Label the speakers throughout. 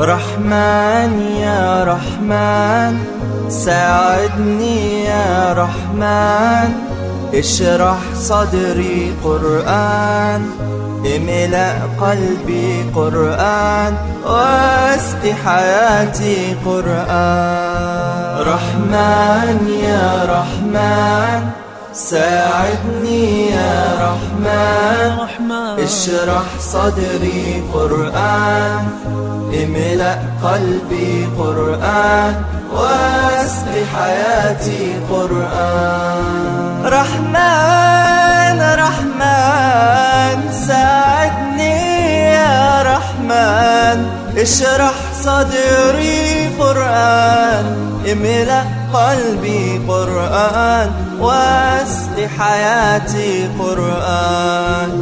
Speaker 1: رحمن يا رحمن ساعدني يا رحمن، اشرح صدري قرآن، املأ قلبي قرآن، واسق حياتي قرآن. رحمن يا رحمن ساعدني يا رحمن، اشرح صدري قرآن، املأ قلبي قرآن، واسق حياتي قرآن. رحمن رحمن ساعدني يا رحمن، اشرح صدري قرآن، املأ قلبي قرآن، واسق حياتي قرآن.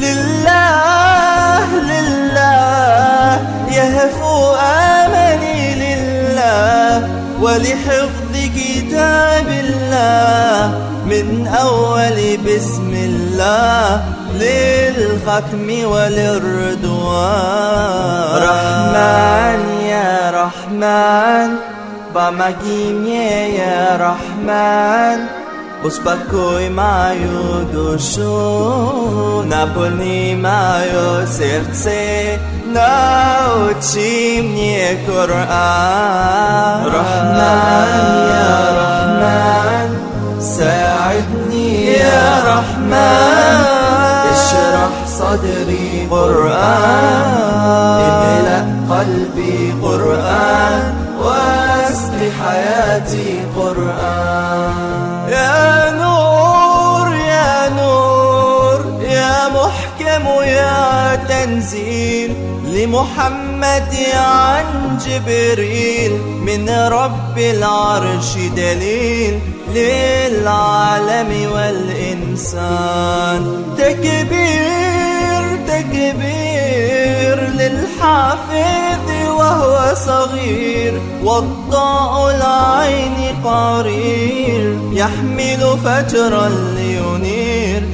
Speaker 1: لله لله يهفو آمني لله، ولحفظ كتاب الله من أول بسم الله للختم وللرضوان. رحمن يا رحمن pomagimie ya Rahman, uspokój moją duszę, napełnij moje serce, nauczy mnie Koran. Rahman ya Rahman ساعدني يا رحمن، اشرح صدري قرآن، املأ قلبي قرآن، واسق حياتي قرآن. يا نور يا نور يا محكم يا تنزيل، لمحمد عن جبريل، من رب العرش دليل للعالم والإنسان. تكبير تكبير للحافظ وهو صغير، وضاء العين قرير، يحمل فجرا لينير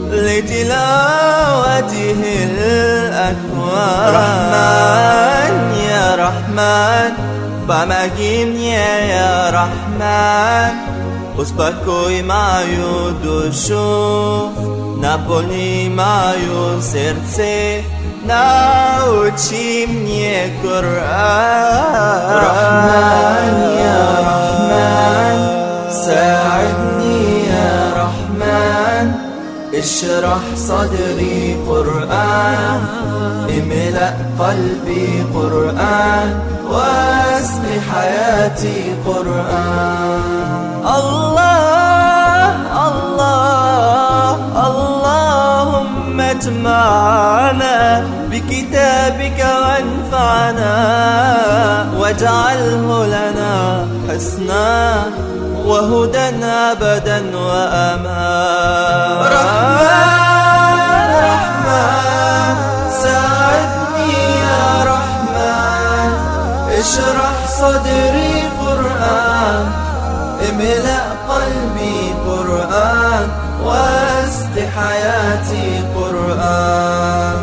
Speaker 1: لتلاوته الأكوان. رحمن يا رحمن pomagimie ya Rahman, uspokój moją duszę, napełnij moje serce, nauczy mnie Koran. Rahman ya Rahman ساعدني يا رحمن، اشرح صدري قرآن، املأ قلبي قرآن، واسق حياتي قرآن. الله الله اللهم اجمعنا بكتابك وانفعنا، واجعله لنا حسنا وهدى أبدا وأمان. رحمن رحمن ساعدني يا رحمن، اشرح صدري قرآن، املأ قلبي قرآن، واسق حياتي قرآن.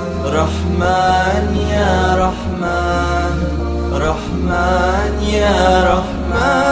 Speaker 1: رحمن يا رحمن رحمن يا رحمن